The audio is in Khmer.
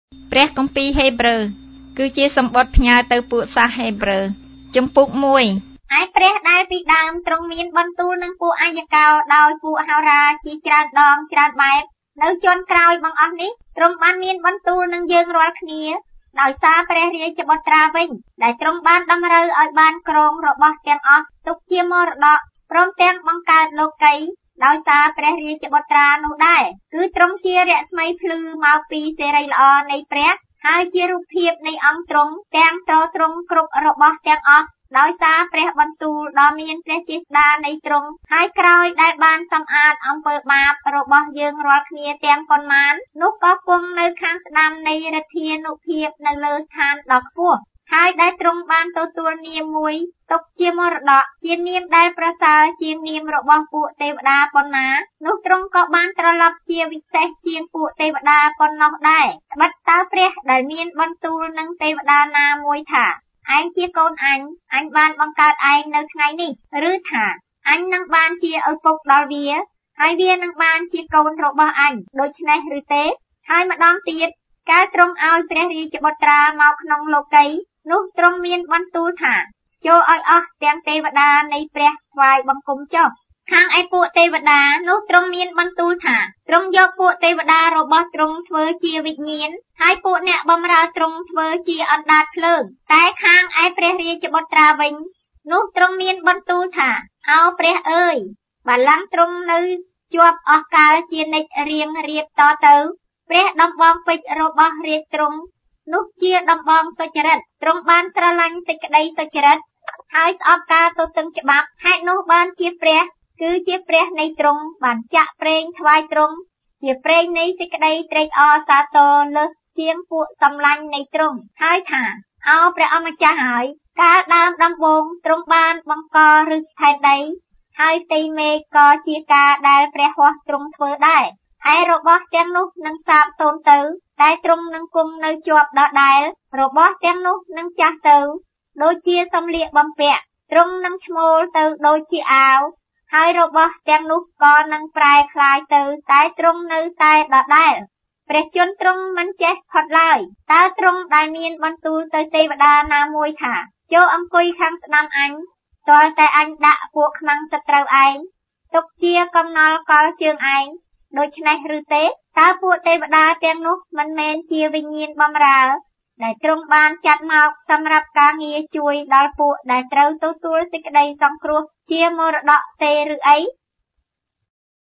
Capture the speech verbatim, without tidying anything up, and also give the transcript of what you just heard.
ព្រះគម្ពីរហេព្រើរគឺជាសម្បត្តិផ្ញើទៅពួកសាសហេព្រើរជំពូកមួយឯព្រះដែលពីដើមទ្រង់មានបន្ទូលនឹងពួកអាយកោដោយពួកហោរាជាច្រើនដងច្រើនបែបនៅជាន់ក្រោយបង្អស់នេះទ្រង់បានមានបន្ទូលនឹងយើងរាល់គ្នាដោយសារព្រះរាជបុត្រាវិញដែលទ្រង់បានតម្រូវឲ្យបានក្រងរបស់ទាំងអស់ទុកជាមរតកព្រមទាំងបង្កើតលោកីដោយសារព្រះរាជបុត្រានោះដែរគឺទ្រង់ជារស្មីភ្លឺមកពីសេរីល្អនៃព្រះហើយជារូបភាពនៃអង្គទ្រង់ទាំងត្រទ្រង់គ្រប់របស់ទាំងអស់ដោយសារព្រះបន្ទូលដ៏មានព្រះចេស្តានៃទ្រង់ហើយក្រោយដែលបានសម្អាតអំពើបាបរបស់យើងរាល់គ្នាទាំងប៉ុន្មាននោះក៏គង់នៅខាងស្ដាំនៃឫទ្ធានុភាពនៅលើស្ថានដ៏ខ្ពស់ហើយដែលទ្រង់បានទទួលនាមមួយទុកជាមរតកជានាមដែលប្រសើរជាងនាមរបស់ពួកទេវតាប៉ុណ្ណានោះទ្រង់ក៏បានត្រឡប់ជាវិសេសជាងពួកទេវតាប៉ុណ្ណោះដែរត្បិតតើព្រះដែលមានបន្ទូលនឹងទេវតាណាមួយថាឯងជាកូនអញអញបានបង្កើតឯងនៅថ្ងៃនេះឬថាអញនឹងបានជាឪពុកដល់វាហើយវានឹងបានជាកូនរបស់អញដូច្នេះឬទេហើយម្ដងទៀតកាលទ្រង់ឲ្យព្រះរាជបុត្រាមកក្នុងលោកីនោះទ្រង់មានបន្ទូលថាចូលឲ្យអស់ទាំងទេវតានៃព្រះថ្វាយបង្គំចុះខាងឯពួកទេវតានោះទ្រង់មានបន្ទូលថាទ្រង់យកពួកទេវតារបស់ទ្រង់ធ្វើជាវិញ្ញាណហើយពួកអ្នកបម្រើទ្រង់ធ្វើជាអណ្ដាតភ្លើងតែខាងឯព្រះរាជបុត្រាវិញនោះទ្រង់មានបន្ទូលថាអោព្រះអើយបល្ល័ង្កទ្រង់នៅជាប់អស់កាលជានិច្ចរៀងរៀបតទៅព្រះដំបងពេជ្ររបស់រាជទ្រង់នោះជាដំបងសុចរិតទ្រង់បានស្រឡាញ់សេចក្តីសុចរិតហើយស្អប់ការទទឹងច្បាប់ហេតុនោះបានជាព្រះគឺជាព្រះនៃទ្រង់បានចាក់ប្រេងថ្វាយទ្រង់ជាប្រេងនៃសេចក្តីត្រេកអរសាទរលើសជាងពួកសម្លាញ់នៃទ្រង់ហើយថាអោព្រះអម្ចាស់ហើយកាលដើមដំបូងទ្រង់បានបង្កឫសផែនដីហើយផ្ទៃមេឃក៏ជាការដែលព្រះហស្ថទ្រង់ធ្វើដែរឯរបស់ទាំងនោះនឹងសាបសូន្យទៅតែទ្រង់នឹងគង់នៅជាប់ដដែលរបស់ទាំងនោះនឹងចាស់ទៅដូចជាសម្លៀកបំពាក់ទ្រង់នឹងឈ្មោលទៅដូចជាអាវហើយរបស់ទាំងនោះក៏នឹងប្រែคล้ายទៅតែទ្រង់នៅតែដដែលព្រះជន្មទ្រង់មិនចេះផុតឡើយតើទ្រង់ដែលមានបន្ទូលទៅទេវតាណាមួយថាចូលអង្គុយខាងស្ដាំអញទាល់តែអញដាក់ពួកខ្មាំងសត្រូវឯងទុកជាកំណល់កលជើងឯងដូច្នេះឬទេតើពួកទេវតាទាំងនោះមិនមែនជាវិញ្ញាណបម្រើដែលទ្រង់បានចាត់មកសម្រាប់ការងារជួយដល់ពួកដែលត្រូវទទួលសេចក្តីសង្គ្រោះជាមរតកទេឬអី